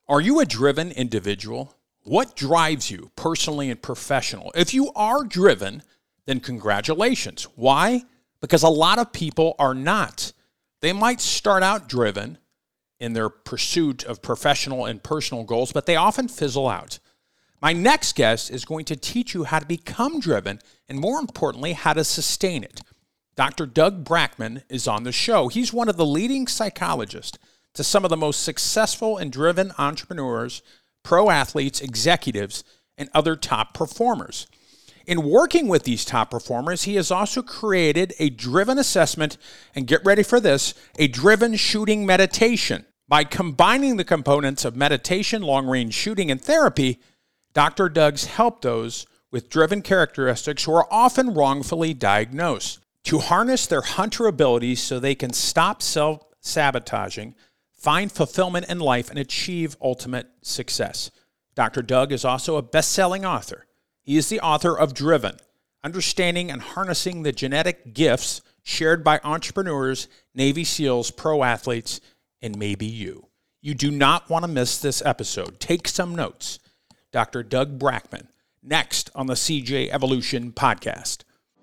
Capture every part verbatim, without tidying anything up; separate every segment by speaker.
Speaker 1: Are you a driven individual? What drives you personally and professional? If you are driven, then congratulations. Why? Because a lot of people are not. They might start out driven in their pursuit of professional and personal goals, but they often fizzle out. My next guest is going to teach you how to become driven and, more importantly, how to sustain it. Doctor Doug Brackman is on the show. He's one of the leading psychologists to some of the most successful and driven entrepreneurs, pro athletes, executives, and other top performers. In working with these top performers, he has also created a driven assessment, and get ready for this, a driven shooting meditation. By combining the components of meditation, long-range shooting, and therapy, Doctor Doug's helped those with driven characteristics who are often wrongfully diagnosed to harness their hunter abilities so they can stop self-sabotaging, find fulfillment in life, and achieve ultimate success. Doctor Doug is also a best-selling author. He is the author of Driven, Understanding and Harnessing the Genetic Gifts Shared by Entrepreneurs, Navy SEALs, Pro Athletes, and maybe you. You do not want to miss this episode. Take some notes. Doctor Doug Brackman, next on the C J Evolution Podcast.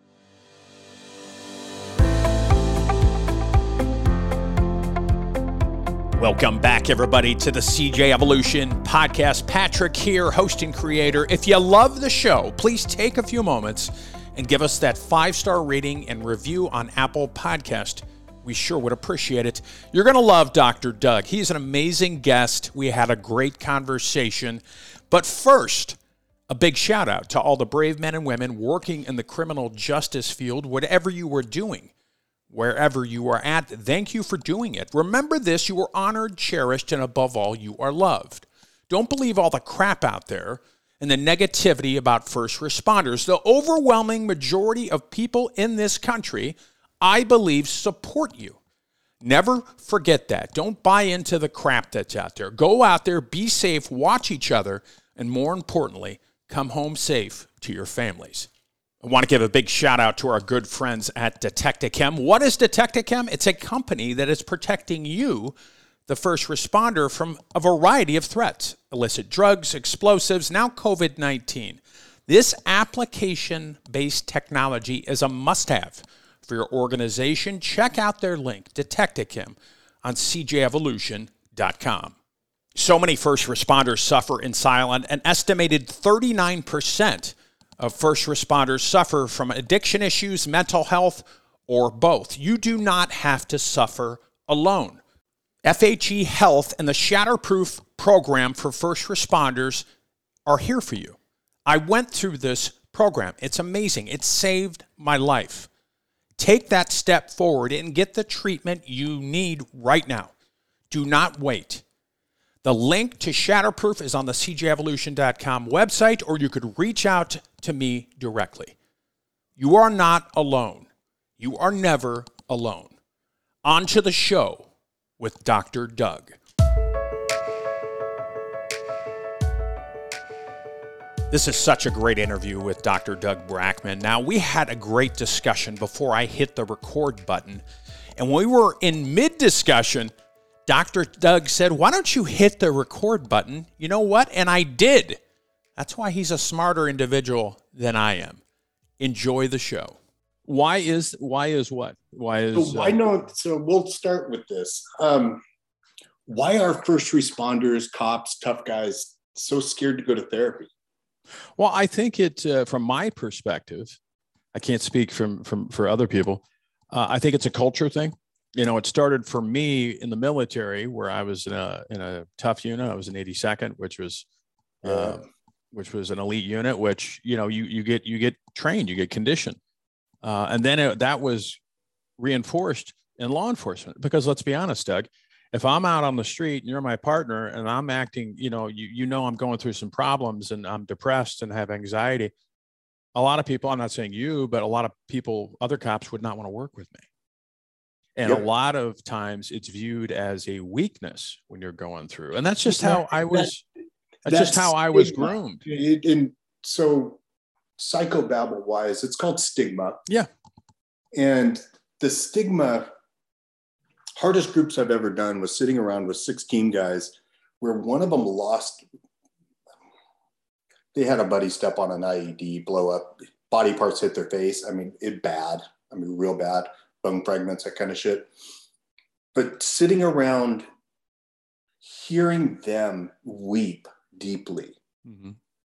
Speaker 1: Welcome back, everybody, to the C J Evolution Podcast. Patrick here, host and creator. If you love the show, please take a few moments and give us that five-star rating and review on Apple Podcast. We sure would appreciate it. You're going to love Doctor Doug. He's an amazing guest. We had a great conversation. But first, a big shout out to all the brave men and women working in the criminal justice field, whatever you were doing. Wherever you are at, thank you for doing it. Remember this, you are honored, cherished, and above all, you are loved. Don't believe all the crap out there and the negativity about first responders. The overwhelming majority of people in this country, I believe, support you. Never forget that. Don't buy into the crap that's out there. Go out there, be safe, watch each other, and more importantly, come home safe to your families. I want to give a big shout out to our good friends at Detectichem. What is Detectichem? It's a company that is protecting you, the first responder, from a variety of threats. Illicit drugs, explosives, now covid nineteen. This application-based technology is a must-have for your organization. Check out their link, Detectichem, on C J evolution dot com. So many first responders suffer in silence. An estimated thirty-nine percent of first responders suffer from addiction issues, mental health, or both. You do not have to suffer alone. F H E Health and the Shatterproof program for first responders are here for you. I went through this program. It's amazing. It saved my life. Take that step forward and get the treatment you need right now. Do not wait. The link to Shatterproof is on the C J evolution dot com website, or you could reach out to me directly. You are not alone. You are never alone. On to the show with Doctor Doug. This is such a great interview with Doctor Doug Brackman. Now, we had a great discussion before I hit the record button, and when we were in mid-discussion, Doctor Doug said, why don't you hit the record button? You know what? And I did. That's why he's a smarter individual than I am. Enjoy the show. Why is why is what? Why is
Speaker 2: so why uh, not? So we'll start with this. Um, why are first responders, cops, tough guys so scared to go to therapy?
Speaker 1: Well, I think it, uh, from my perspective, I can't speak from from for other people. Uh, I think it's a culture thing. You know, it started for me in the military, where I was in a in a tough unit. I was in eighty-second, which was, yeah. uh, which was an elite unit. Which you know, you you get you get trained, you get conditioned, uh, and then it, that was reinforced in law enforcement. Because let's be honest, Doug, if I'm out on the street and you're my partner, and I'm acting, you know, you you know, I'm going through some problems and I'm depressed and have anxiety. A lot of people, I'm not saying you, but a lot of people, other cops would not want to work with me. And yep. a lot of times it's viewed as a weakness when you're going through. And that's just how I was, that, that's, that's just how I was groomed.
Speaker 2: It, and so psychobabble wise, it's called stigma.
Speaker 1: Yeah.
Speaker 2: And the stigma, hardest groups I've ever done was sitting around with sixteen guys where one of them lost. They had a buddy step on an I E D, blow up, body parts hit their face. I mean, it bad. I mean, real bad, bone fragments, that kind of shit. But sitting around, hearing them weep deeply mm-hmm.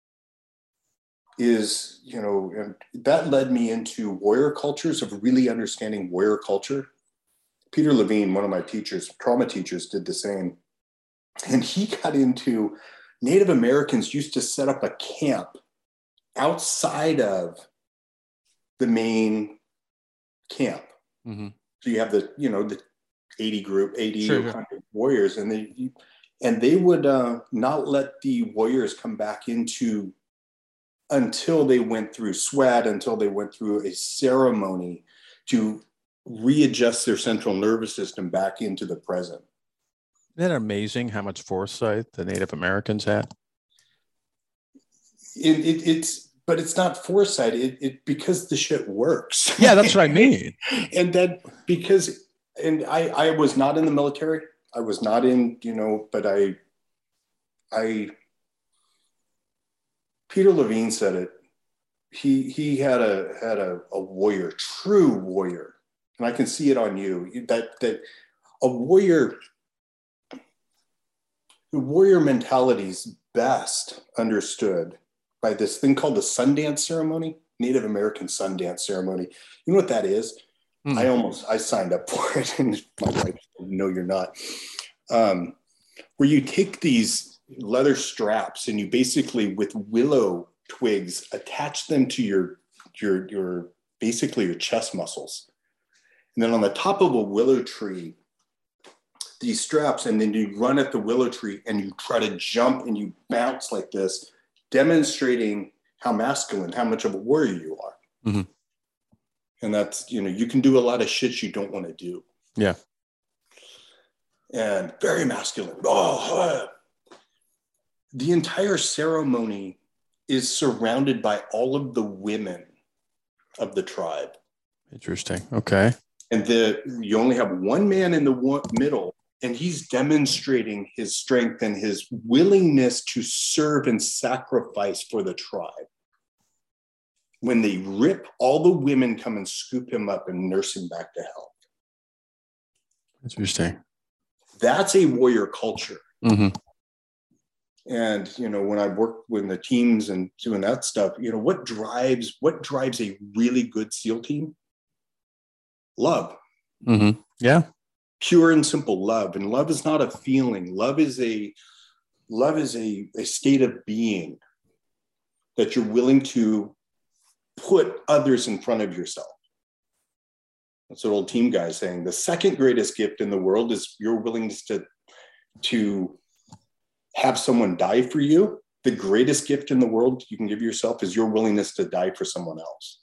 Speaker 2: is, you know, and that led me into warrior cultures, of really understanding warrior culture. Peter Levine, one of my teachers, trauma teachers, did the same. And he got into Native Americans used to set up a camp outside of the main camp. Mm-hmm. So you have the, you know, the eighty group, eighty sure, sure. warriors, and they and they would uh, not let the warriors come back into until they went through sweat, until they went through a ceremony to readjust their central nervous system back into the present.
Speaker 1: Isn't that amazing how much foresight the Native Americans had?
Speaker 2: It, it, it's, but it's not foresight. It, it because the shit works.
Speaker 1: Yeah, that's what I mean.
Speaker 2: And then because, and I, I was not in the military. I was not in, you know, but I, I. Peter Levine said it. He he had a had a, a warrior, true warrior, and I can see it on you. That that a warrior. The warrior mentality is best understood by this thing called the Sundance ceremony, Native American Sundance ceremony. You know what that is? Mm. I almost, I signed up for it, and my wife said, no, you're not. Um, where you take these leather straps and you basically, with willow twigs, attach them to your, your, your, basically your chest muscles. And then on the top of a willow tree, these straps, and then you run at the willow tree and you try to jump and you bounce like this, demonstrating how masculine, how much of a warrior you are. Mm-hmm. And that's, you know, you can do a lot of shit you don't want to do.
Speaker 1: Yeah.
Speaker 2: And very masculine. Oh, the entire ceremony is surrounded by all of the women of the tribe.
Speaker 1: Interesting. Okay.
Speaker 2: And the you only have one man in the one, middle. And he's demonstrating his strength and his willingness to serve and sacrifice for the tribe. When they rip, all the women come and scoop him up and nurse him back to health.
Speaker 1: Interesting.
Speaker 2: That's a warrior culture.
Speaker 1: Mm-hmm.
Speaker 2: And, you know, when I worked with the teams and doing that stuff, you know, what drives, what drives a really good SEAL team? Love.
Speaker 1: Mm-hmm. Yeah.
Speaker 2: Pure and simple love. And love is not a feeling. Love is a love is a, a state of being that you're willing to put others in front of yourself. That's what old team guy is saying. The second greatest gift in the world is your willingness to, to have someone die for you. The greatest gift in the world you can give yourself is your willingness to die for someone else.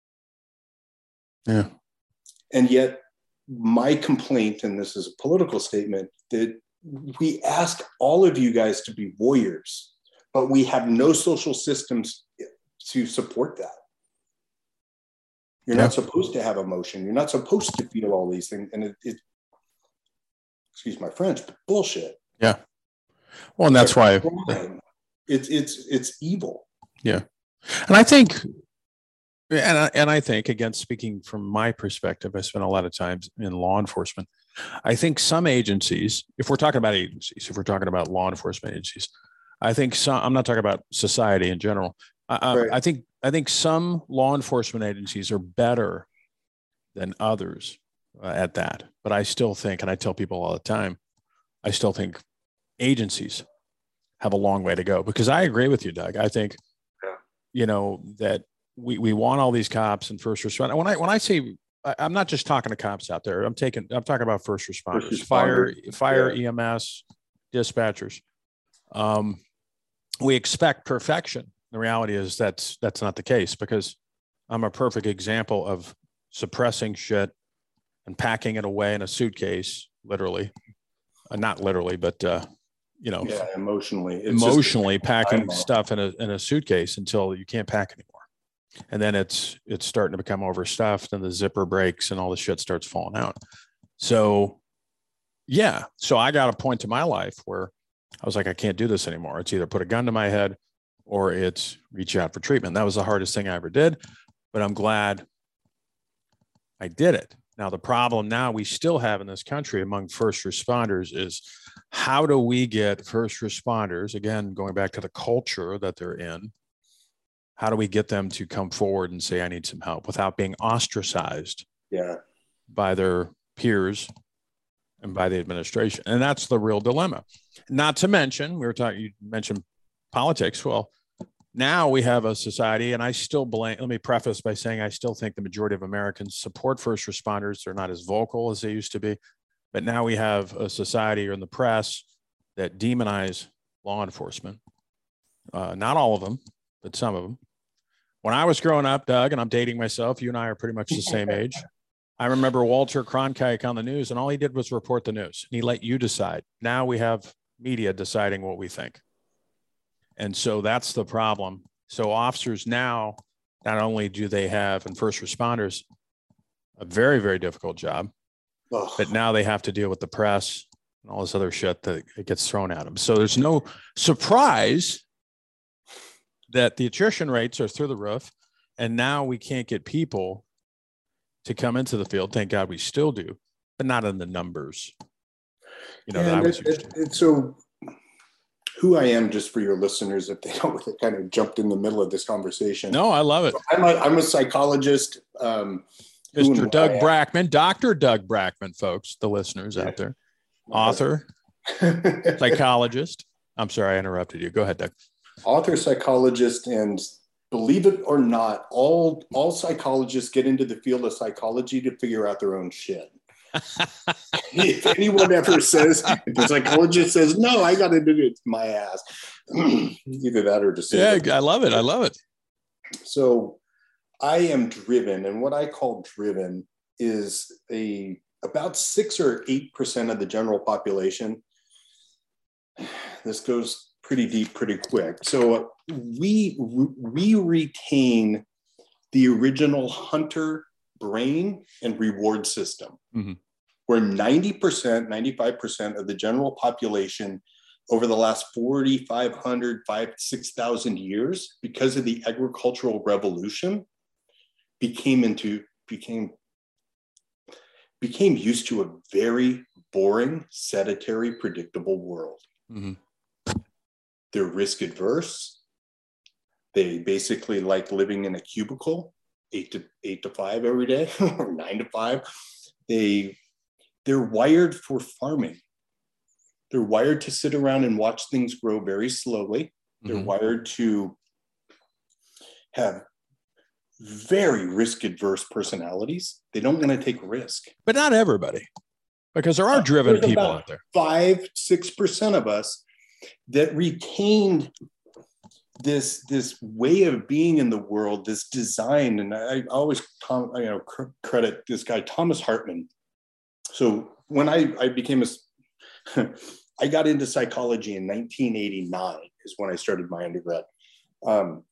Speaker 1: Yeah.
Speaker 2: And yet, my complaint, and this is a political statement, that we ask all of you guys to be warriors, but we have no social systems to support that. You're yeah. not supposed to have emotion. You're not supposed to feel all these things. And it, it excuse my French, but bullshit.
Speaker 1: Yeah. Well, and that's why
Speaker 2: it's, it's, it's evil.
Speaker 1: Yeah. And I think, And I, and I think, again, speaking from my perspective, I spent a lot of time in law enforcement. I think some agencies, if we're talking about agencies, if we're talking about law enforcement agencies, I think some, I'm not talking about society in general. I, right. I think I think some law enforcement agencies are better than others uh, at that. But I still think, and I tell people all the time, I still think agencies have a long way to go, because I agree with you, Doug. I think, yeah. you know, that we, we want all these cops and first responders. When I, when I say, I, I'm not just talking to cops out there, I'm taking, I'm talking about first responders, first responder. fire, fire, yeah. E M S, dispatchers. Um, we expect perfection. The reality is that's, that's not the case, because I'm a perfect example of suppressing shit and packing it away in a suitcase, literally, uh, not literally, but, uh, you know,
Speaker 2: yeah, emotionally,
Speaker 1: it's emotionally packing stuff in a, in a suitcase until you can't pack anymore. And then it's, it's starting to become overstuffed and the zipper breaks and all the shit starts falling out. So, yeah. So I got a point to my life where I was like, I can't do this anymore. It's either put a gun to my head or it's reach out for treatment. That was the hardest thing I ever did, but I'm glad I did it. Now, the problem now we still have in this country among first responders is how do we get first responders, again, going back to the culture that they're in, how do we get them to come forward and say, I need some help without being ostracized
Speaker 2: yeah.
Speaker 1: by their peers and by the administration? And that's the real dilemma. Not to mention, we were talking, you mentioned politics. Well, now we have a society, and I still blame, let me preface by saying I still think the majority of Americans support first responders. They're not as vocal as they used to be. But now we have a society or in the press that demonize law enforcement. Uh, not all of them, but some of them. When I was growing up, Doug, and I'm dating myself, you and I are pretty much the same age. I remember Walter Cronkite on the news, and all he did was report the news. And he let you decide. Now we have media deciding what we think. And so that's the problem. So officers now, not only do they have, and first responders, a very, very difficult job, Ugh. but now they have to deal with the press and all this other shit that it gets thrown at them. So there's no surprise that the attrition rates are through the roof. And now we can't get people to come into the field. Thank God we still do, but not in the numbers. You know,
Speaker 2: yeah,
Speaker 1: that I was
Speaker 2: it, it, it, so who I am, just for your listeners, if they don't, they kind of jumped in the middle of this conversation.
Speaker 1: No, I love it.
Speaker 2: So I'm, a, I'm a psychologist. Um,
Speaker 1: Mister Doug Brackman, Doctor Doug Brackman, folks, the listeners yeah. out there, author, psychologist. I'm sorry, I interrupted you. Go ahead, Doug.
Speaker 2: Author, psychologist, and believe it or not, all all psychologists get into the field of psychology to figure out their own shit. If anyone ever says, if the psychologist says, no, I got to do it, my ass. Either that or just
Speaker 1: yeah, I love it. I love it.
Speaker 2: So I am driven, and what I call driven is a about six or eight percent of the general population. This goes pretty deep, pretty quick. So we we retain the original hunter brain and reward system, mm-hmm. where ninety percent, ninety-five percent of the general population over the last forty-five hundred, five, six thousand years, because of the agricultural revolution, became into became became used to a very boring, sedentary, predictable world. Mm-hmm. They're risk adverse. They basically like living in a cubicle, eight to eight to five every day, or nine to five. They they're wired for farming. They're wired to sit around and watch things grow very slowly. They're mm-hmm. wired to have very risk adverse personalities. They don't want to take risk.
Speaker 1: But not everybody, because there are uh, driven people out there.
Speaker 2: Five, six percent of us that retained this this way of being in the world, this design. And I always you know credit this guy Thomas Hartman. So when I I became a I got into psychology in nineteen eighty-nine is when I started my undergrad. Um,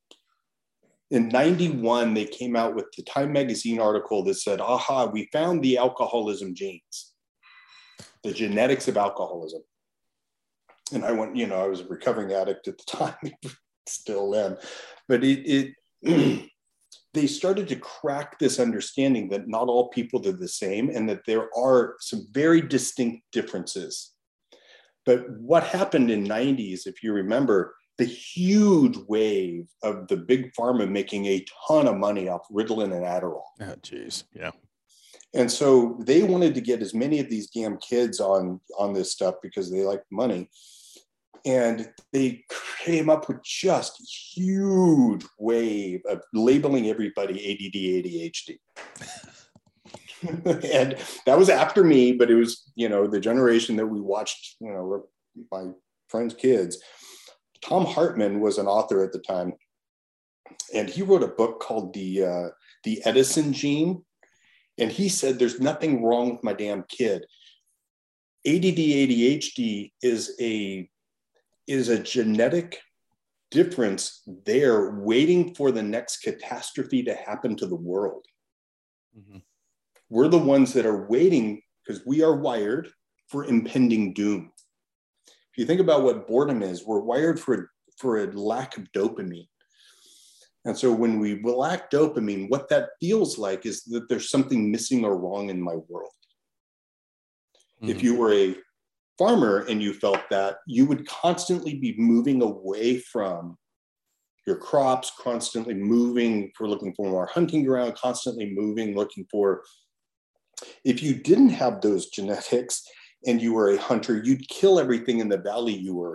Speaker 2: in ninety-one, they came out with the Time magazine article that said, aha, we found the alcoholism genes, the genetics of alcoholism. And I went, you know, I was a recovering addict at the time, still then, but it, it they started to crack this understanding that not all people are the same and that there are some very distinct differences. But what happened in nineties, if you remember, the huge wave of the big pharma making a ton of money off Ritalin and Adderall.
Speaker 1: Oh, geez, yeah.
Speaker 2: And so they wanted to get as many of these damn kids on, on this stuff because they like money. And they came up with just a huge wave of labeling everybody A D D, A D H D. And that was after me, but it was, you know, the generation that we watched, you know, my friends' kids. Tom Hartman was an author at the time, and he wrote a book called The uh, The Edison Gene. And he said, there's nothing wrong with my damn kid. A D D, A D H D is a is a genetic difference there waiting for the next catastrophe to happen to the world. Mm-hmm. We're the ones that are waiting because we are wired for impending doom. If If you think about what boredom is, we're wired for, for a lack of dopamine. And so when we lack dopamine, what that feels like is that there's something missing or wrong in my world. Mm-hmm. If you were a farmer and you felt that, you would constantly be moving away from your crops, constantly moving for looking for more hunting ground, constantly moving, looking for, if you didn't have those genetics and you were a hunter, you'd kill everything in the valley you were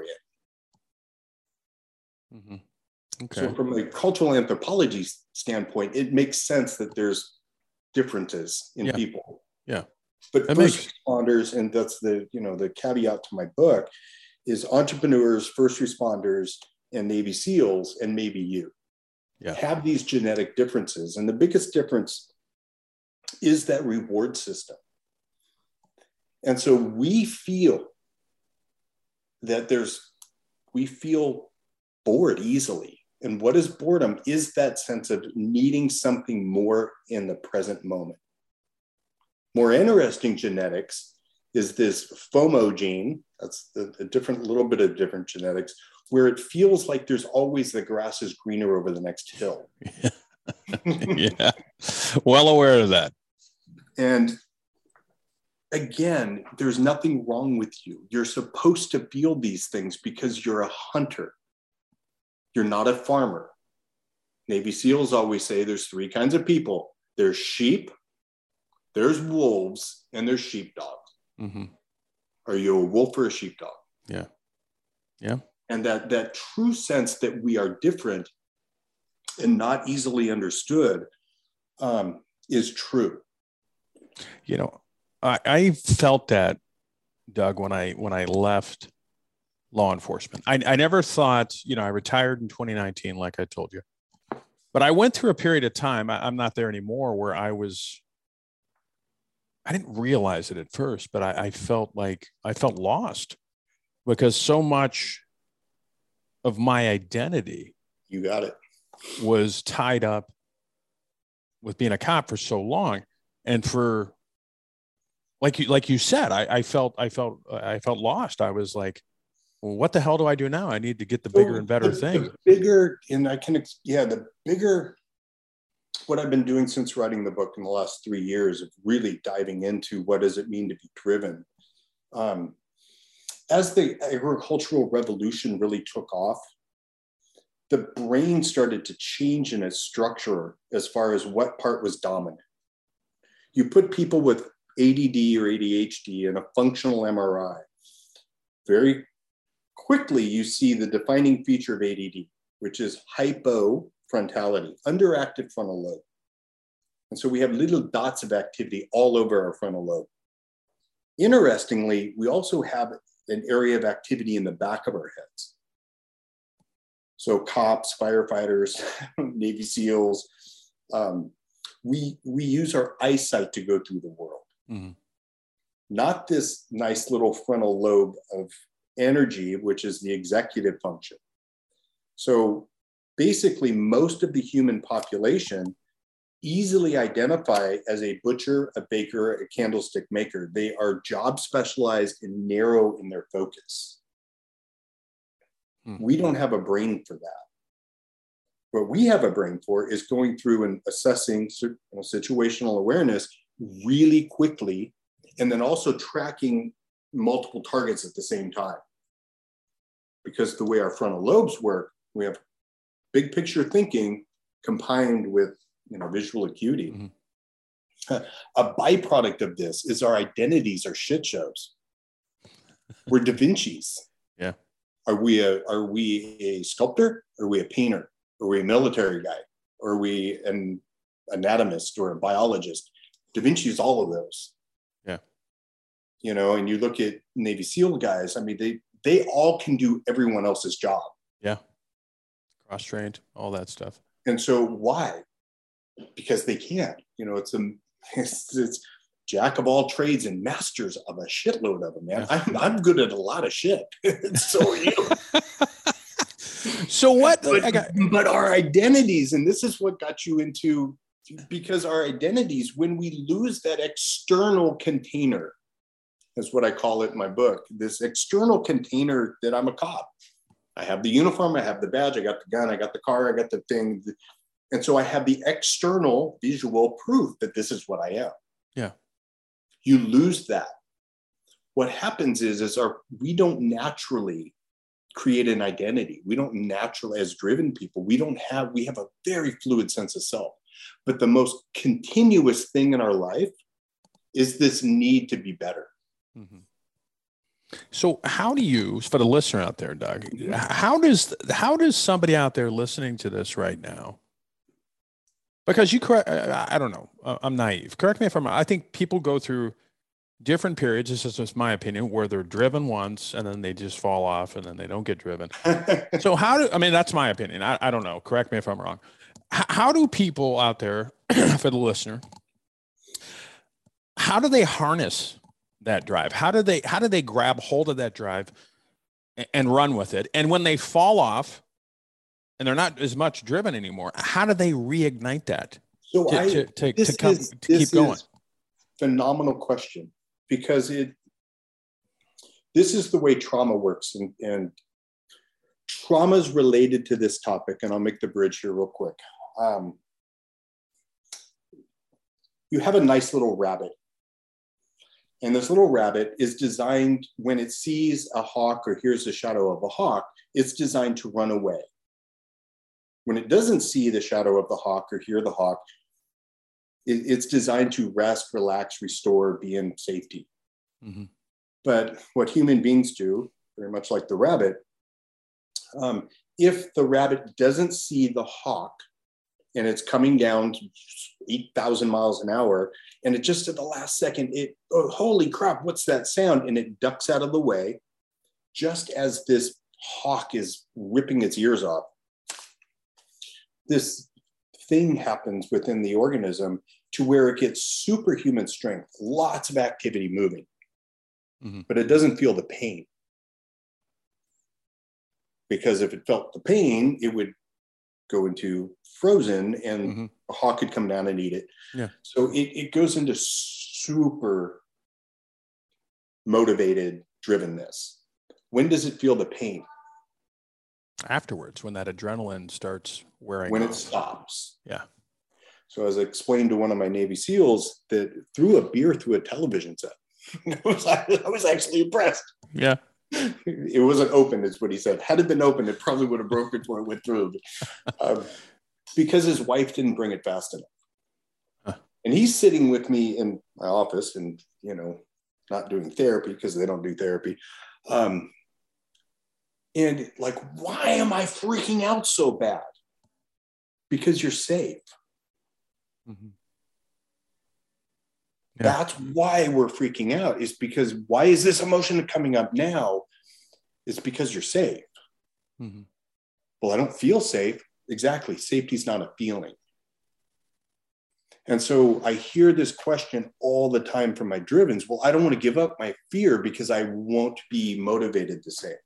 Speaker 2: in.
Speaker 1: Mm-hmm. Okay.
Speaker 2: So from a cultural anthropology standpoint, it makes sense that there's differences in
Speaker 1: yeah.
Speaker 2: people.
Speaker 1: Yeah.
Speaker 2: But
Speaker 1: that
Speaker 2: first
Speaker 1: makes...
Speaker 2: responders, and that's the, you know, the caveat to my book, is entrepreneurs, first responders, and Navy SEALs, and maybe you,
Speaker 1: yeah.
Speaker 2: have these genetic differences. And the biggest difference is that reward system. And so we feel that there's, we feel bored easily. And what is boredom? Is that sense of needing something more in the present moment. More interesting genetics is this FOMO gene. That's a, a different, little bit of different genetics, where it feels like there's always the grass is greener over the next hill.
Speaker 1: Yeah, well aware of that.
Speaker 2: And again, there's nothing wrong with you. You're supposed to feel these things because you're a hunter. You're not a farmer. Navy SEALs always say there's three kinds of people. There's sheep, there's wolves, and there's sheepdogs. Mm-hmm. Are you a wolf or a sheepdog?
Speaker 1: Yeah. Yeah.
Speaker 2: And that, that true sense that we are different and not easily understood um, is true.
Speaker 1: You know, I, I felt that, Doug, when I when I left law enforcement. I, I never thought, you know, I retired in twenty nineteen, like I told you. But I went through a period of time, I, I'm not there anymore, where I was, I didn't realize it at first, but I, I felt like I felt lost because so much of my identity,
Speaker 2: you got it,
Speaker 1: was tied up with being a cop for so long. And for, like you, like you said, I, I felt, I felt, I felt lost. I was like, well, what the hell do I do now? I need to get the bigger and better
Speaker 2: the,
Speaker 1: thing.
Speaker 2: The bigger, and I can, yeah, the bigger, what I've been doing since writing the book in the last three years of really diving into what does it mean to be driven. Um, as the agricultural revolution really took off, the brain started to change in its structure as far as what part was dominant. You put people with A D D or A D H D in a functional M R I, very quickly you see the defining feature of A D D, which is hypofrontality, underactive frontal lobe. And so we have little dots of activity all over our frontal lobe. Interestingly, we also have an area of activity in the back of our heads. So cops, firefighters, Navy SEALs, um, we, we use our eyesight to go through the world. Mm-hmm. Not this nice little frontal lobe of energy, which is the executive function. So basically, most of the human population easily identify as a butcher, a baker, a candlestick maker. They are job specialized and narrow in their focus. Hmm. We don't have a brain for that. What we have a brain for is going through and assessing you know, situational awareness really quickly, and then also tracking multiple targets at the same time. Because the way our frontal lobes work, we have big picture thinking combined with you know, visual acuity. Mm-hmm. A byproduct of this is our identities are shit shows. We're Da Vinci's.
Speaker 1: Yeah.
Speaker 2: Are we a are we a sculptor? Are we a painter? Are we a military guy? Or are we an anatomist or a biologist? Da Vinci is all of those.
Speaker 1: Yeah.
Speaker 2: You know, and you look at Navy SEAL guys, I mean, they they all can do everyone else's job.
Speaker 1: Yeah. Cross-trained, all that stuff.
Speaker 2: And so why? Because they can. You know, it's a it's, it's jack of all trades and masters of a shitload of them, man. Yeah. I'm I'm good at a lot of shit. So are you.
Speaker 1: So what?
Speaker 2: But,
Speaker 1: I got...
Speaker 2: but our identities, and this is what got you into, because our identities, when we lose that external container, is what I call it in my book, this external container that I'm a cop. I have the uniform, I have the badge, I got the gun, I got the car, I got the thing. And so I have the external visual proof that this is what I am.
Speaker 1: Yeah.
Speaker 2: You lose that. What happens is, is our, we don't naturally create an identity. We don't naturally, as driven people, we don't have, we have a very fluid sense of self. But the most continuous thing in our life is this need to be better.
Speaker 1: Mm-hmm. So how do you, for the listener out there, Doug, how does, how does somebody out there listening to this right now, because you correct, I don't know, I'm naive. Correct me if I'm wrong. I think people go through different periods, this is just my opinion, where they're driven once and then they just fall off and then they don't get driven. So how do, I mean, that's my opinion. I, I don't know. Correct me if I'm wrong. H- how do people out there, for the listener, how do they harness that drive? How do they, how do they grab hold of that drive and, and run with it? And when they fall off and they're not as much driven anymore, how do they reignite that
Speaker 2: so
Speaker 1: to,
Speaker 2: I,
Speaker 1: to, to,
Speaker 2: this
Speaker 1: to, come,
Speaker 2: is,
Speaker 1: to
Speaker 2: this
Speaker 1: keep going?
Speaker 2: Is phenomenal question, because it, this is the way trauma works. And, and trauma is related to this topic. And I'll make the bridge here real quick. Um, you have a nice little rabbit. And this little rabbit is designed, when it sees a hawk or hears the shadow of a hawk, it's designed to run away. When it doesn't see the shadow of the hawk or hear the hawk, it, it's designed to rest, relax, restore, be in safety. Mm-hmm. But what human beings do, very much like the rabbit, um, if the rabbit doesn't see the hawk and it's coming down eight thousand miles an hour, and it just at the last second, it, oh, holy crap, what's that sound? And it ducks out of the way, just as this hawk is ripping its ears off. This thing happens within the organism to where it gets superhuman strength, lots of activity moving, mm-hmm. but it doesn't feel the pain. Because if it felt the pain, it would go into frozen and mm-hmm. a hawk could come down and eat it. Yeah. So it, it goes into super motivated drivenness. When does it feel the pain?
Speaker 1: Afterwards, when that adrenaline starts wearing
Speaker 2: when
Speaker 1: off.
Speaker 2: It stops.
Speaker 1: Yeah.
Speaker 2: So as I explained to one of my Navy SEALs, that threw a beer through a television set. I, was, I was actually impressed.
Speaker 1: Yeah.
Speaker 2: It wasn't open, is what he said. Had it been open, it probably would have broken before it went through. Um, because his wife didn't bring it fast enough. Huh. And he's sitting with me in my office and, you know, not doing therapy because they don't do therapy. Um, and like, why am I freaking out so bad? Because you're safe. Mm-hmm. Yeah. That's why we're freaking out, is because why is this emotion coming up now? It's because you're safe. Mm-hmm. Well, I don't feel safe. Exactly. Safety is not a feeling. And so I hear this question all the time from my drivens. Well, I don't want to give up my fear because I won't be motivated to say it.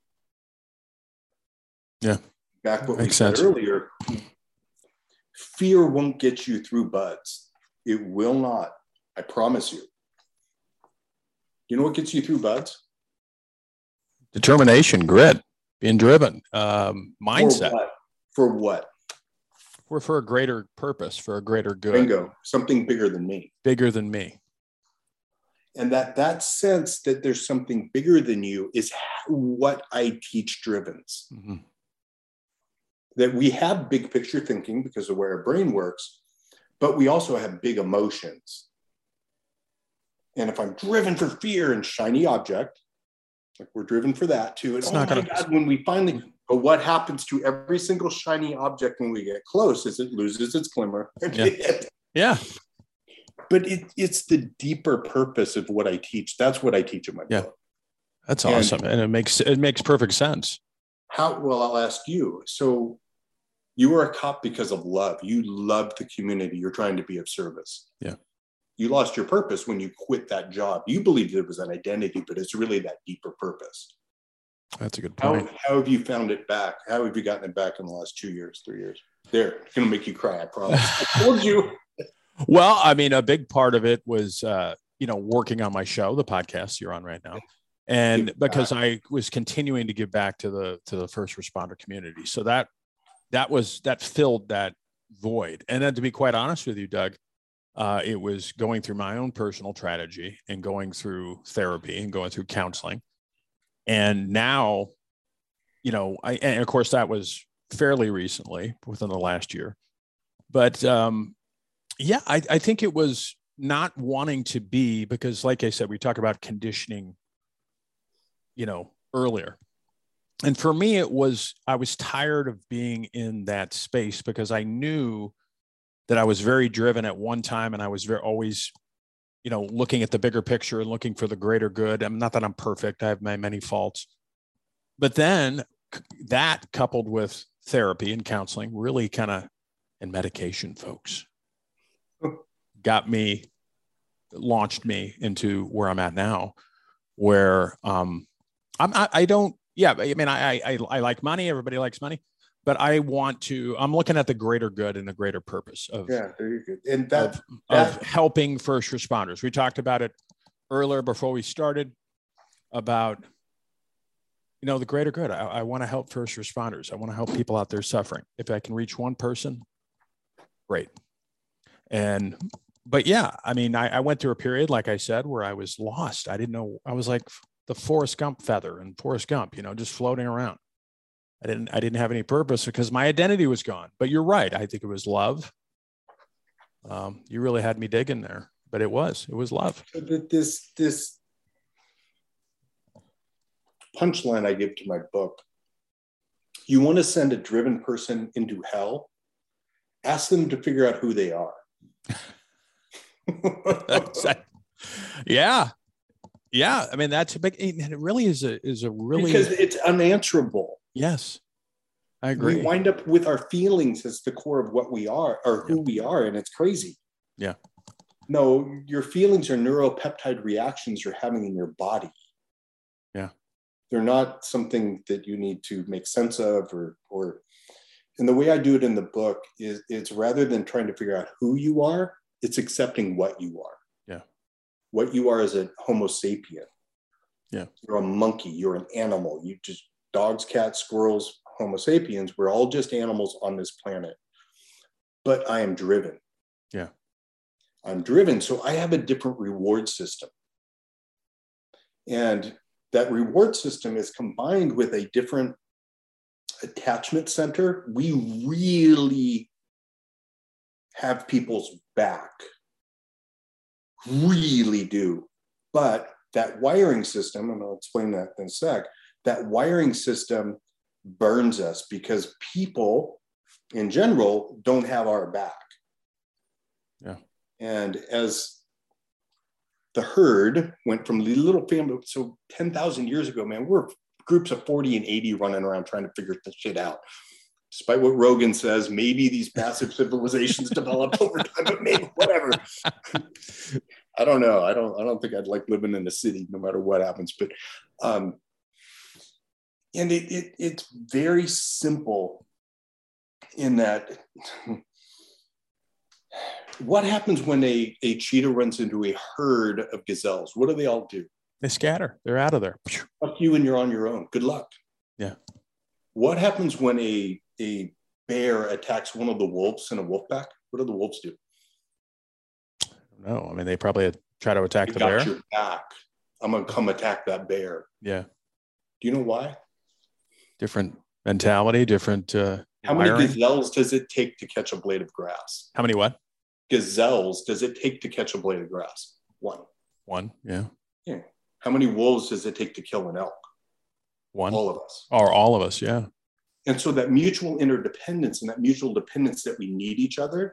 Speaker 1: Yeah.
Speaker 2: Back what
Speaker 1: Makes
Speaker 2: we said
Speaker 1: sense.
Speaker 2: earlier, fear won't get you through buds. It will not. I promise you. You know what gets you through buds?
Speaker 1: Determination, grit, being driven, um, mindset.
Speaker 2: For what? For what?
Speaker 1: We're for a greater purpose, for a greater good.
Speaker 2: Bingo. Something bigger than me.
Speaker 1: Bigger than me.
Speaker 2: And that that sense that there's something bigger than you is what I teach drivens. Mm-hmm. That we have big picture thinking because of where our brain works, but we also have big emotions. And if I'm driven for fear and shiny object, like we're driven for that too. It's oh not my gonna... God, when we finally, but what happens to every single shiny object when we get close is it loses its glimmer.
Speaker 1: Yeah. Yeah.
Speaker 2: But it, it's the deeper purpose of what I teach. That's what I teach in my
Speaker 1: yeah.
Speaker 2: book.
Speaker 1: That's awesome. And, and it makes, it makes perfect sense.
Speaker 2: How, well, I'll ask you. So you were a cop because of love. You loved the community. You're trying to be of service.
Speaker 1: Yeah.
Speaker 2: You lost your purpose when you quit that job. You believed it was an identity, but it's really that deeper purpose.
Speaker 1: That's a good point.
Speaker 2: How, how have you found it back? How have you gotten it back in the last two years, three years? There, it's going to make you cry, I promise. I told you.
Speaker 1: Well, I mean, a big part of it was uh, you know, working on my show, the podcast you're on right now. And because I was continuing to give back to the, to the first responder community. So that, that was, that filled that void. And then to be quite honest with you, Doug, uh, it was going through my own personal tragedy and going through therapy and going through counseling. And now, you know, I, and of course that was fairly recently within the last year, but um, yeah, I, I think it was not wanting to be, because like I said, we talk about conditioning, you know, earlier. And for me, it was, I was tired of being in that space because I knew that I was very driven at one time, and I was very always, you know, looking at the bigger picture and looking for the greater good. I'm not that I'm perfect. I have my many faults, but then that coupled with therapy and counseling really kind of, and medication, folks, got me, launched me into where I'm at now, where um, I'm, I, I don't, yeah, I mean, I, I, I like money. Everybody likes money, but I want to, I'm looking at the greater good and the greater purpose of,
Speaker 2: yeah, very good. And that,
Speaker 1: of,
Speaker 2: that,
Speaker 1: of helping first responders. We talked about it earlier before we started about, you know, the greater good. I, I want to help first responders. I want to help people out there suffering. If I can reach one person, great. And, but yeah, I mean, I, I went through a period, like I said, where I was lost. I didn't know, I was like the Forrest Gump feather and Forrest Gump, you know, just floating around. I didn't, I didn't have any purpose because my identity was gone. But you're right. I think it was love. Um, you really had me digging there, but it was, it was love.
Speaker 2: This, this punchline I give to my book: you want to send a driven person into hell, ask them to figure out who they are. Yeah. Yeah. I mean, that's a big, it really is a, is a really, because it's unanswerable.
Speaker 1: Yes, I agree.
Speaker 2: We wind up with our feelings as the core of what we are, or who yeah. we are. And it's crazy.
Speaker 1: Yeah.
Speaker 2: No, your feelings are neuropeptide reactions you're having in your body.
Speaker 1: Yeah.
Speaker 2: They're not something that you need to make sense of, or, or, and the way I do it in the book is it's rather than trying to figure out who you are, it's accepting what you are.
Speaker 1: Yeah.
Speaker 2: What you are as a Homo sapien.
Speaker 1: Yeah.
Speaker 2: You're a monkey. You're an animal. You just, dogs, cats, squirrels, Homo sapiens, we're all just animals on this planet. But I am driven.
Speaker 1: Yeah.
Speaker 2: I'm driven. So I have a different reward system. And that reward system is combined with a different attachment center. We really have people's back. Really do. But that wiring system, and I'll explain that in a sec, that wiring system burns us because people in general don't have our back.
Speaker 1: Yeah.
Speaker 2: And as the herd went from the little family, so ten thousand years ago, man, we're groups of forty and eighty running around trying to figure this shit out. Despite what Rogan says, maybe these massive civilizations developed over time, but maybe whatever. I don't know. I don't, I don't think I'd like living in a city no matter what happens, but, um, and it, it it's very simple in that what happens when a, a cheetah runs into a herd of gazelles? What do they all do?
Speaker 1: They scatter. They're out of there.
Speaker 2: Fuck you and you're on your own. Good luck.
Speaker 1: Yeah.
Speaker 2: What happens when a, a bear attacks one of the wolves in a wolf pack? What do the wolves do?
Speaker 1: I don't know. I mean, they probably try to attack
Speaker 2: you
Speaker 1: the
Speaker 2: got
Speaker 1: bear.
Speaker 2: Your back. I'm going to come attack that bear.
Speaker 1: Yeah.
Speaker 2: Do you know why?
Speaker 1: Different mentality, different. Uh,
Speaker 2: How
Speaker 1: wiring.
Speaker 2: many gazelles does it take to catch a blade of grass?
Speaker 1: How many what?
Speaker 2: Gazelles does it take to catch a blade of grass? One.
Speaker 1: One, yeah.
Speaker 2: Yeah. How many wolves does it take to kill an elk?
Speaker 1: One.
Speaker 2: All of us.
Speaker 1: Or all of us, yeah.
Speaker 2: And so that mutual interdependence and that mutual dependence that we need each other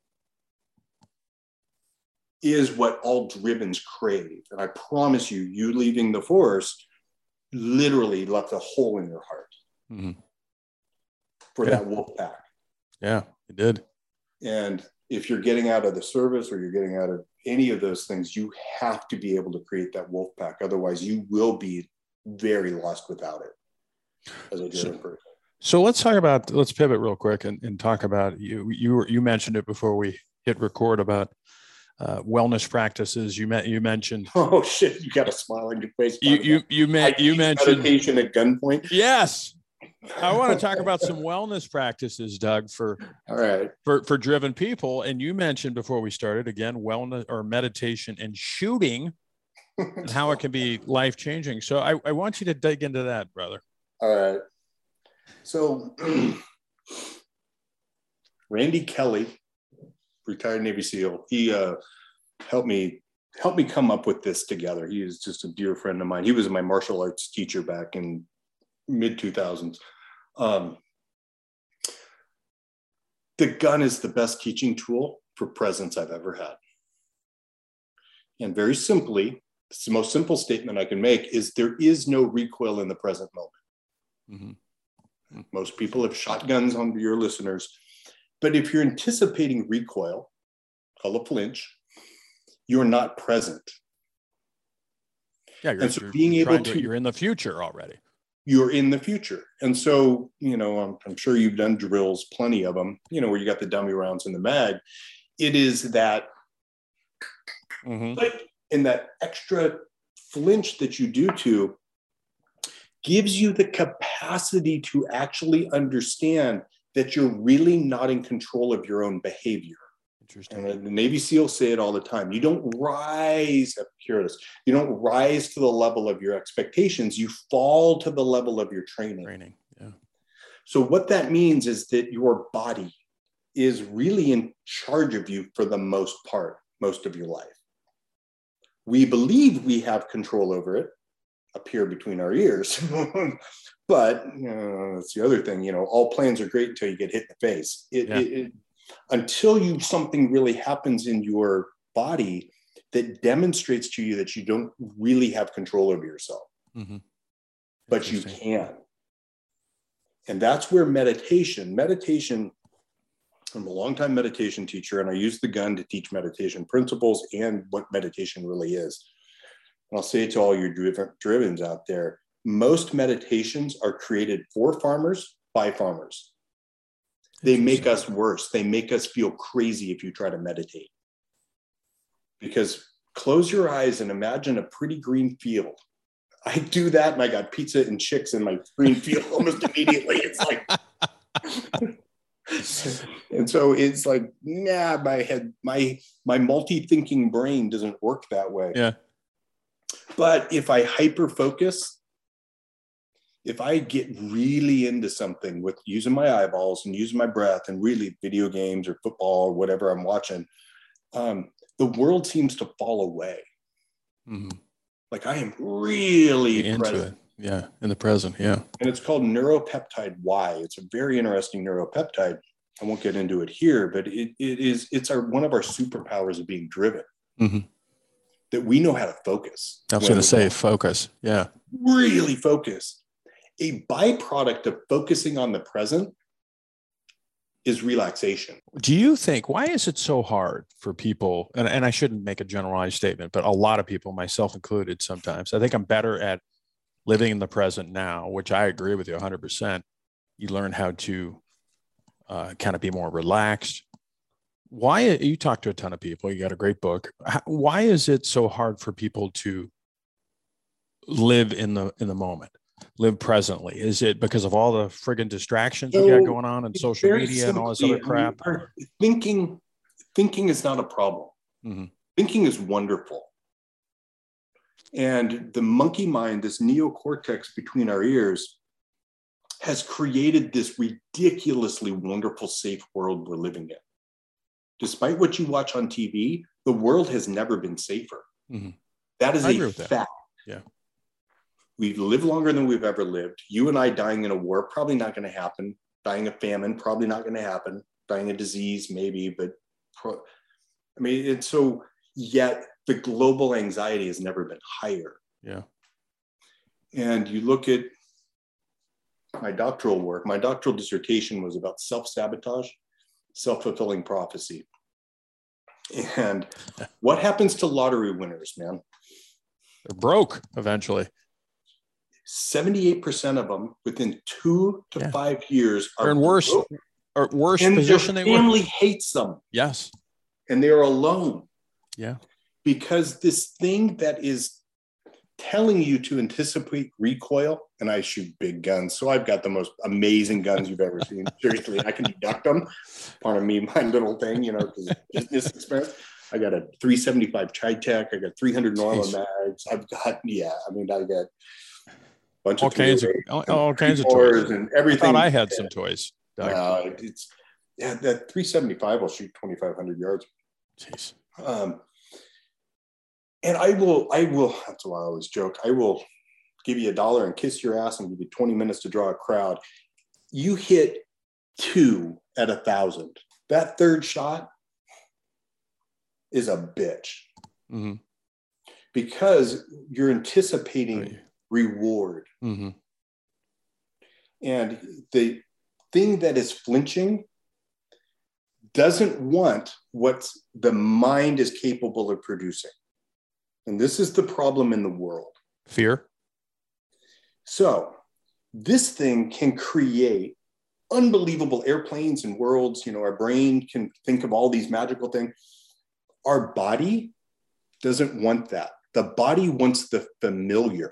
Speaker 2: is what all drivens crave. And I promise you, you leaving the forest literally left a hole in your heart
Speaker 1: mm-hmm.
Speaker 2: for
Speaker 1: yeah.
Speaker 2: that wolf pack.
Speaker 1: Yeah, it did.
Speaker 2: And if you're getting out of the service or you're getting out of any of those things, you have to be able to create that wolf pack. Otherwise, you will be very lost without it as a driven person.
Speaker 1: So let's talk about, let's pivot real quick and, and talk about, you, you, you mentioned it before we hit record about uh, wellness practices. You met, you mentioned.
Speaker 2: Oh shit! You got a smile on your face.
Speaker 1: You you you, met, you mentioned
Speaker 2: meditation at gunpoint.
Speaker 1: Yes, I want to talk about some wellness practices, Doug, for
Speaker 2: all right
Speaker 1: for for driven people. And you mentioned before we started again wellness or meditation and shooting, and how it can be life changing. So I, I want you to dig into that, brother.
Speaker 2: All right. So Randy Kelly, retired Navy SEAL, he uh, helped me helped me come up with this together. He is just a dear friend of mine. He was my martial arts teacher back in mid two thousands. Um, the gun is the best teaching tool for presence I've ever had. And very simply, it's the most simple statement I can make is there is no recoil in the present moment. Mm-hmm. Most people have shotguns on your listeners, but if you're anticipating recoil, call a flinch, you're not present.
Speaker 1: Yeah, you're,
Speaker 2: and so
Speaker 1: you're
Speaker 2: being able
Speaker 1: to,
Speaker 2: to,
Speaker 1: you're in the future already.
Speaker 2: You're in the future. And so, you know, I'm, I'm sure you've done drills, plenty of them, you know, where you got the dummy rounds in the mag. It is that, mm-hmm. like, in that extra flinch that you do to gives you the capacity to actually understand that you're really not in control of your own behavior. Interesting. And the Navy SEALs say it all the time. You don't rise, hear this, you don't rise to the level of your expectations. You fall to the level of your training.
Speaker 1: Training, yeah.
Speaker 2: So what that means is that your body is really in charge of you for the most part, most of your life. We believe we have control over it up here between our ears. But you know, that's the other thing, you know, all plans are great until you get hit in the face. It,
Speaker 1: yeah.
Speaker 2: it, it, until you something really happens in your body that demonstrates to you that you don't really have control over yourself, mm-hmm. but you can. And that's where meditation, meditation, I'm a longtime meditation teacher, and I use the gun to teach meditation principles and what meditation really is. And I'll say it to all your driven, drivens out there, most meditations are created for farmers by farmers. They make us worse. They make us feel crazy if you try to meditate. Because close your eyes and imagine a pretty green field. I do that and I got pizza and chicks in my green field almost immediately. It's like, and so it's like, nah, my head, my, my multi-thinking brain doesn't work that way.
Speaker 1: Yeah.
Speaker 2: But if I hyper focus, if I get really into something with using my eyeballs and using my breath and really video games or football or whatever I'm watching, um, the world seems to fall away. Mm-hmm. Like I am really
Speaker 1: into
Speaker 2: present.
Speaker 1: It. Yeah, in the present, yeah.
Speaker 2: And it's called neuropeptide Y. It's a very interesting neuropeptide. I won't get into it here, but it, it is, it's our, one of our superpowers of being driven. Mm-hmm. That we know how to focus.
Speaker 1: I was going to say focus. Yeah.
Speaker 2: Really focus. A byproduct of focusing on the present is relaxation.
Speaker 1: Do you think, why is it so hard for people, and, and I shouldn't make a generalized statement, but a lot of people, myself included sometimes, I think I'm better at living in the present now, which I agree with you one hundred percent. You learn how to uh, kind of be more relaxed. Why, you talk to a ton of people, you got a great book. Why is it so hard for people to live in the in the moment? Live presently? Is it because of all the friggin' distractions so, we got going on and social media simply, and all this other crap?
Speaker 2: I mean, thinking, thinking is not a problem. Mm-hmm. Thinking is wonderful. And the monkey mind, this neocortex between our ears, has created this ridiculously wonderful, safe world we're living in. Despite what you watch on T V, the world has never been safer. Mm-hmm. That is I a fact. That.
Speaker 1: Yeah.
Speaker 2: We've lived longer than we've ever lived. You and I dying in a war, probably not going to happen. Dying of famine, probably not going to happen. Dying of disease, maybe, but pro- I mean, it's so, yet the global anxiety has never been higher.
Speaker 1: Yeah.
Speaker 2: And you look at my doctoral work, my doctoral dissertation was about self-sabotage, self-fulfilling prophecy. And what happens to lottery winners, man?
Speaker 1: They're broke eventually.
Speaker 2: seventy-eight percent of them within two to yeah. five years are
Speaker 1: They're in worse or worse
Speaker 2: and
Speaker 1: position.
Speaker 2: Their
Speaker 1: they
Speaker 2: family
Speaker 1: were.
Speaker 2: hates them.
Speaker 1: Yes.
Speaker 2: And they're alone.
Speaker 1: Yeah.
Speaker 2: Because this thing that is telling you to anticipate recoil, and I shoot big guns, so I've got the most amazing guns you've ever seen. Seriously, I can deduct them. Pardon me, my little thing, you know, because business expense. I got a three seventy-five Chi-Tech. I got three hundred Norma mags. I've got, yeah, I mean, I got a bunch
Speaker 1: all
Speaker 2: of
Speaker 1: kinds of all, all kinds of toys
Speaker 2: and everything.
Speaker 1: I thought I had some toys. Doug.
Speaker 2: No, it's yeah, that three seventy-five will shoot twenty-five hundred yards.
Speaker 1: Jeez.
Speaker 2: Um, and I will, I will. That's why I always joke. I will give you a dollar and kiss your ass and give you twenty minutes to draw a crowd. You hit two at a thousand. That third shot is a bitch.
Speaker 1: Mm-hmm.
Speaker 2: Because you're anticipating
Speaker 1: right.
Speaker 2: reward.
Speaker 1: Mm-hmm.
Speaker 2: And the thing that is flinching doesn't want what the mind is capable of producing. And this is the problem in the world.
Speaker 1: Fear.
Speaker 2: So this thing can create unbelievable airplanes and worlds. You know, our brain can think of all these magical things. Our body doesn't want that. The body wants the familiar.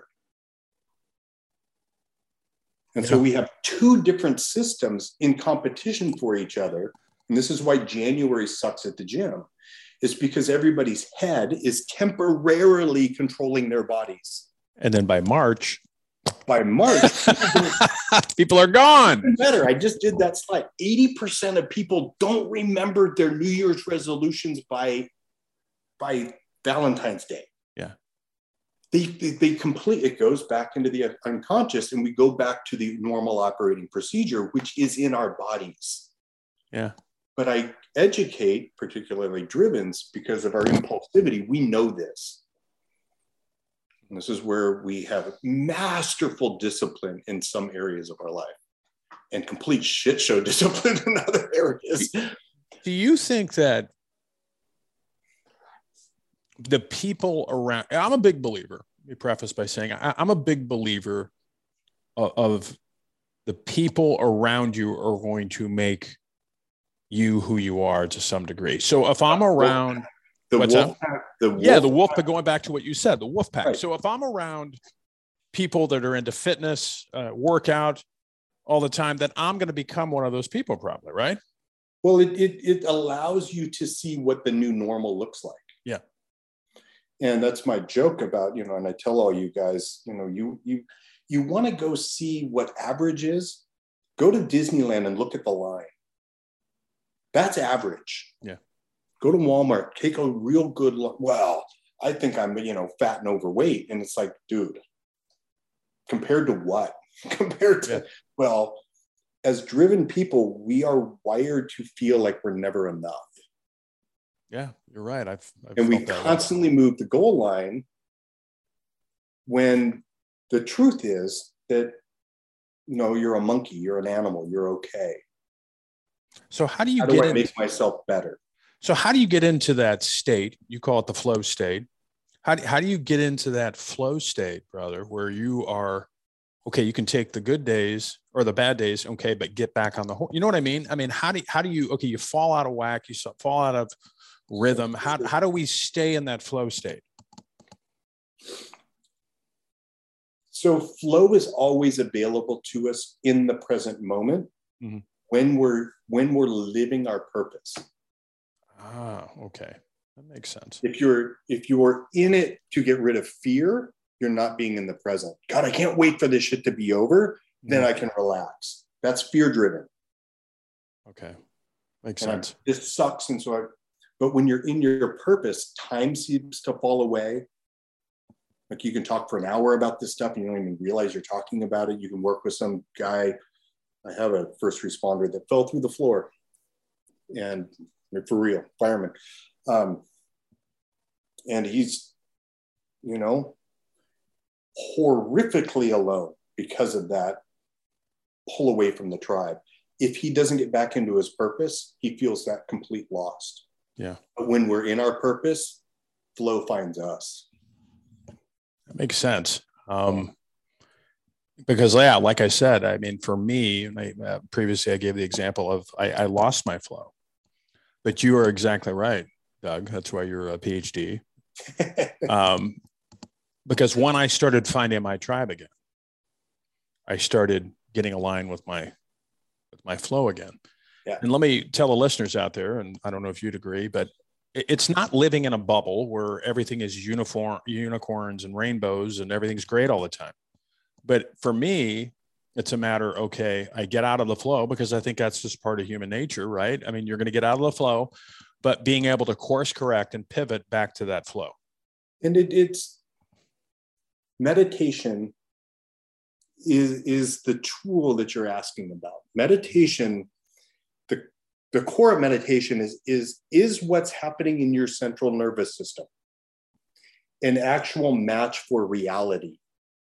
Speaker 2: And yeah. so we have two different systems in competition for each other. And this is why January sucks at the gym. It's because everybody's head is temporarily controlling their bodies.
Speaker 1: And then by March,
Speaker 2: by March,
Speaker 1: people are gone.
Speaker 2: Better. I just did that slide. eighty percent of people don't remember their New Year's resolutions by, by Valentine's Day.
Speaker 1: Yeah.
Speaker 2: They, they, they complete, it goes back into the unconscious, and we go back to the normal operating procedure, which is in our bodies.
Speaker 1: Yeah.
Speaker 2: But I educate, particularly drivens, because of our impulsivity. We know this. And this is where we have masterful discipline in some areas of our life and complete shit show discipline in other areas.
Speaker 1: Do you think that the people around, I'm a big believer, let me preface by saying I, I'm a big believer of, of the people around you are going to make you who you are to some degree. So if I'm around
Speaker 2: the
Speaker 1: what's
Speaker 2: wolf
Speaker 1: that?
Speaker 2: pack, the wolf
Speaker 1: yeah, the wolf,
Speaker 2: pack.
Speaker 1: but going back to what you said, the wolf pack.
Speaker 2: Right.
Speaker 1: So if I'm around people that are into fitness, uh, workout all the time, then I'm going to become one of those people probably, right?
Speaker 2: Well, it, it, it allows you to see what the new normal looks like.
Speaker 1: Yeah.
Speaker 2: And that's my joke about, you know, and I tell all you guys, you know, you, you, you want to go see what average is, go to Disneyland and look at the line. That's average.
Speaker 1: Yeah.
Speaker 2: Go to Walmart, take a real good look. Well, I think I'm, you know, fat and overweight. And it's like, dude, compared to what? compared to, yeah. well, as driven people, we are wired to feel like we're never enough.
Speaker 1: Yeah, you're right. I've, I've
Speaker 2: and we constantly way. move the goal line when the truth is that, you know, you're a monkey, you're an animal, you're okay.
Speaker 1: So how do you
Speaker 2: how
Speaker 1: get
Speaker 2: do I
Speaker 1: in-
Speaker 2: make myself better?
Speaker 1: So how do you get into that state? You call it the flow state. How do, how do you get into that flow state, brother, where you are, okay, you can take the good days or the bad days, okay, but get back on the horse. You know what I mean? I mean, how do, how do you, okay, you fall out of whack, you fall out of rhythm. How, how do we stay in that flow state?
Speaker 2: So flow is always available to us in the present moment mm-hmm. when we're, when we're living our purpose.
Speaker 1: Ah, okay. That makes sense.
Speaker 2: If you're if you're in it to get rid of fear, you're not being in the present. God, I can't wait for this shit to be over. Then mm-hmm. I can relax. That's fear driven.
Speaker 1: Okay. Makes
Speaker 2: and
Speaker 1: sense.
Speaker 2: I, this sucks. And so I, but when you're in your purpose, time seems to fall away. Like you can talk for an hour about this stuff and you don't even realize you're talking about it. You can work with some guy. I have a first responder that fell through the floor. And for real, fireman. Um, and he's, you know, horrifically alone because of that pull away from the tribe. If he doesn't get back into his purpose, he feels that complete lost.
Speaker 1: Yeah.
Speaker 2: But when we're in our purpose, flow finds us.
Speaker 1: That makes sense. Um, because yeah, like I said, I mean, for me, I, uh, previously I gave the example of I, I lost my flow. But you are exactly right, Doug. That's why you're a P H D. um, because when I started finding my tribe again, I started getting aligned with my with my flow again.
Speaker 2: Yeah.
Speaker 1: And let me tell the listeners out there, and I don't know if you'd agree, but it's not living in a bubble where everything is uniform, unicorns and rainbows and everything's great all the time. But for me, it's a matter, okay, I get out of the flow because I think that's just part of human nature, right? I mean, you're going to get out of the flow, but being able to course correct and pivot back to that flow.
Speaker 2: And it, it's meditation is, is the tool that you're asking about. Meditation, the, the core of meditation is, is, is what's happening in your central nervous system an actual match for reality.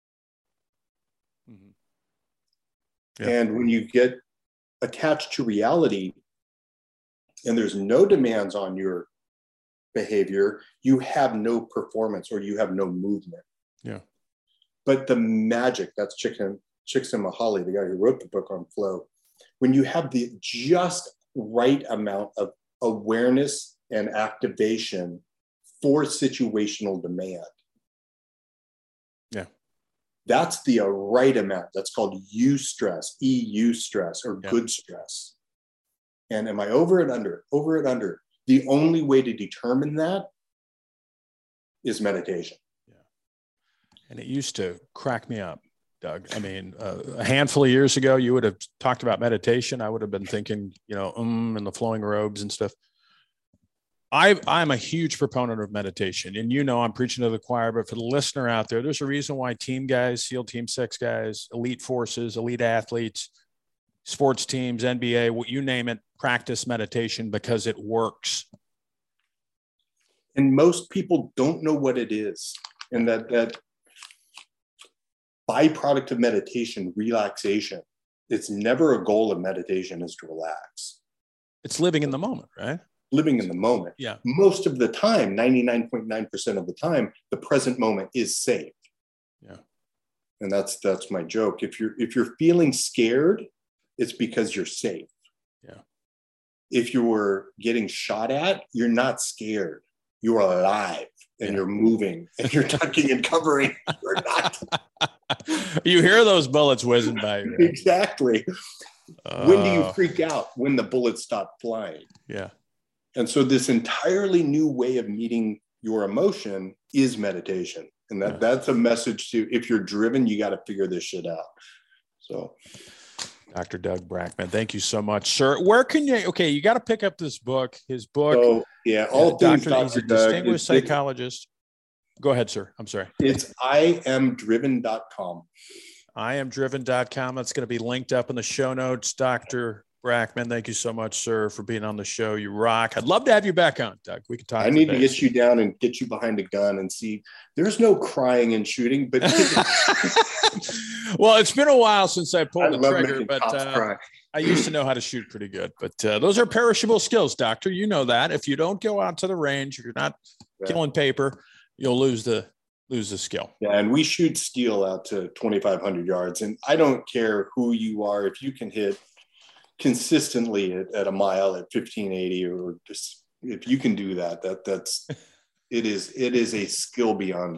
Speaker 1: Mm-hmm. Yeah.
Speaker 2: And when you get attached to reality and there's no demands on your behavior, you have no performance or you have no movement.
Speaker 1: Yeah.
Speaker 2: But the magic, that's Csikszentmihalyi, Csikszentmihalyi, the guy who wrote the book on flow, when you have the just right amount of awareness and activation for situational demand.
Speaker 1: Yeah.
Speaker 2: That's the uh, right amount. That's called eustress, E U stress, or
Speaker 1: yeah.
Speaker 2: good stress. And am I over and under, over and under? The only way to determine that is meditation.
Speaker 1: Yeah. And it used to crack me up, Doug. I mean, uh, a handful of years ago, you would have talked about meditation. I would have been thinking, you know, um, and the flowing robes and stuff. I, I'm a huge proponent of meditation, and you know I'm preaching to the choir, but for the listener out there, there's a reason why team guys, SEAL Team Six guys, elite forces, elite athletes, sports teams, N B A, what you name it, practice meditation because it works.
Speaker 2: And most people don't know what it is. And that, that byproduct of meditation, relaxation, it's never a goal of meditation is to relax.
Speaker 1: It's living in the moment, right?
Speaker 2: Living in the moment.
Speaker 1: Yeah.
Speaker 2: Most of the time, ninety-nine point nine percent of the time, the present moment is safe.
Speaker 1: Yeah.
Speaker 2: And that's that's my joke. If you're if you're feeling scared, it's because you're safe.
Speaker 1: Yeah.
Speaker 2: If you were getting shot at, you're not scared. You're alive and yeah. you're moving and you're tucking and covering. You're not.
Speaker 1: You hear those bullets whizzing by you. Right?
Speaker 2: Exactly. Uh, when do you freak out? When the bullets stop flying.
Speaker 1: Yeah.
Speaker 2: And so this entirely new way of meeting your emotion is meditation. And that, yeah. that's a message to, if you're driven, you got to figure this shit out. So.
Speaker 1: Doctor Doug Brackman, thank you so much, sir. Where can you, okay, you got to pick up this book, his book.
Speaker 2: So, yeah, all
Speaker 1: uh,
Speaker 2: things
Speaker 1: Doctor
Speaker 2: Doctor
Speaker 1: He's a
Speaker 2: Doug,
Speaker 1: distinguished
Speaker 2: it's,
Speaker 1: psychologist. Go ahead, sir. I'm sorry.
Speaker 2: It's I am driven dot com.
Speaker 1: I am driven dot com. That's going to be linked up in the show notes. Doctor Brackman, thank you so much, sir, for being on the show. You rock. I'd love to have you back on, Doug. We can talk.
Speaker 2: I need to get you down and get you behind a gun and see. There's no crying and shooting, but
Speaker 1: well, it's been a while since I pulled
Speaker 2: I
Speaker 1: the trigger, but uh, I used to know how to shoot pretty good. But uh, those are perishable skills, Doctor. You know that. If you don't go out to the range, if you're not yeah. killing paper, you'll lose the lose the skill.
Speaker 2: Yeah, and we shoot steel out to twenty-five hundred yards, and I don't care who you are. If you can hit consistently at, at a mile at fifteen eighty, or just if you can do that, that that's it is it is a skill beyond.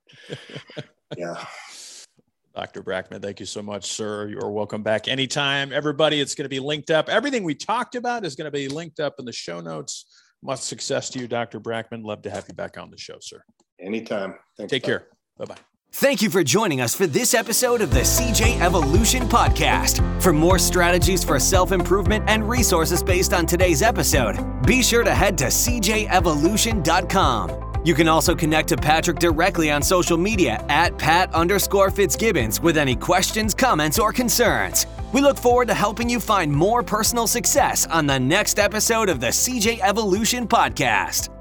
Speaker 2: Yeah.
Speaker 1: Doctor Brackman, thank you so much, sir. You are welcome back anytime. Everybody, it's going to be linked up. Everything we talked about is going to be linked up in the show notes. Much success to you, Doctor Brackman. Love to have you back on the show, sir.
Speaker 2: Anytime. Thanks.
Speaker 1: Take care. Bye-bye.
Speaker 3: Thank you for joining us for this episode of the C J Evolution Podcast. For more strategies for self-improvement and resources based on today's episode, be sure to head to C J evolution dot com. You can also connect to Patrick directly on social media at Pat underscore Fitzgibbons with any questions, comments, or concerns. We look forward to helping you find more personal success on the next episode of the C J Evolution Podcast.